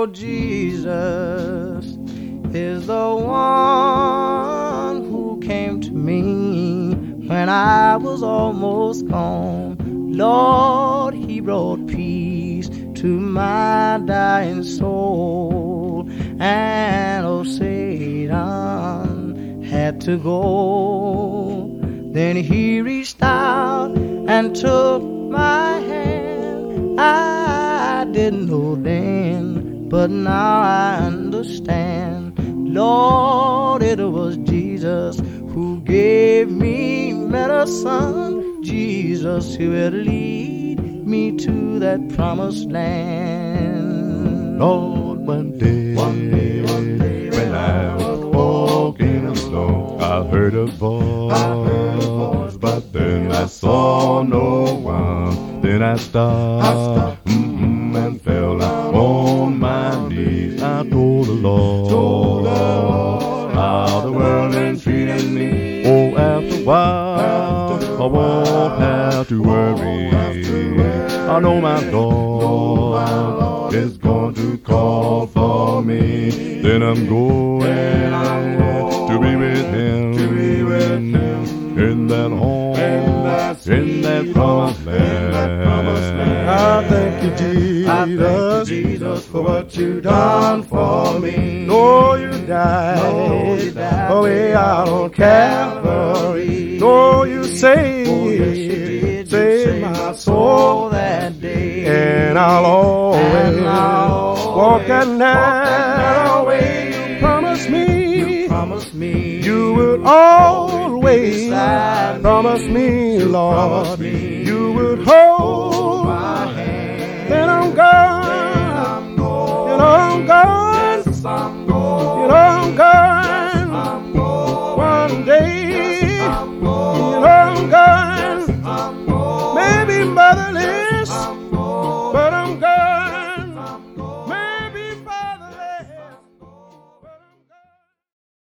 know Jesus is the one who came to me when I was almost gone. Lord, he brought peace to my dying soul. And oh, Satan had to go. Then he reached out and took my hand. I didn't know then, but now I understand. Lord, it was Jesus who gave me medicine. Jesus who would lead me to that promised land. Lord, one day when I was walking alone, I heard a voice, but then I saw no one. Then I stopped and fell on my knees. I told the Lord how the world had treated me. Oh, after a while, I won't have to worry. I know my God is going to call for me. Then I'm going to be with Him in that home, in that promised land. I thank you, Jesus, for what you done for me. Oh, you died way out on Calvary. Oh, you saved my soul that day. And I'll always walk that narrow way. You promised me you would always promise me, Lord, you would hold